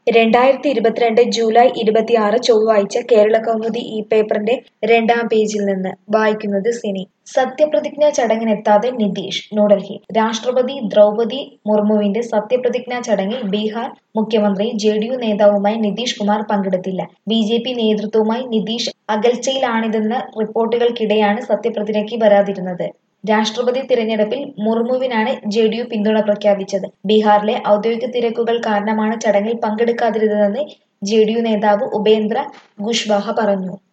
2022 July 26 ചൊവ്വാഴ്ച കേരളകൗമുദി ഈ പേപ്പറിന്റെ 2-ാം പേജിൽ നിന്ന് വായിക്കുന്നത് സിനി. സത്യപ്രതിജ്ഞാ ചടങ്ങിനെത്താതെ നിതീഷ്. ന്യൂഡൽഹി: രാഷ്ട്രപതി ദ്രൗപദി മുർമുവിന്റെ സത്യപ്രതിജ്ഞാ ചടങ്ങിൽ ബീഹാർ മുഖ്യമന്ത്രിയും ജെഡിയു നേതാവുമായ നിതീഷ് കുമാർ പങ്കെടുത്തില്ല. ബിജെപി നേതൃത്വവുമായി നിതീഷ് അകൽച്ചയിലാണിതെന്ന റിപ്പോർട്ടുകൾക്കിടെയാണ് സത്യപ്രതിജ്ഞയ്ക്ക് വരാതിരുന്നത്. രാഷ്ട്രപതി തിരഞ്ഞെടുപ്പിൽ മുർമുവിനാണ് ജെഡിയു പിന്തുണ പ്രഖ്യാപിച്ചത്. ബീഹാറിലെ ഔദ്യോഗിക തിരക്കുകൾ കാരണമാണ് ചടങ്ങിൽ പങ്കെടുക്കാതിരുന്നതെന്ന് ജെഡിയു നേതാവ് ഉപേന്ദ്ര കുശ്വാഹ പറഞ്ഞു.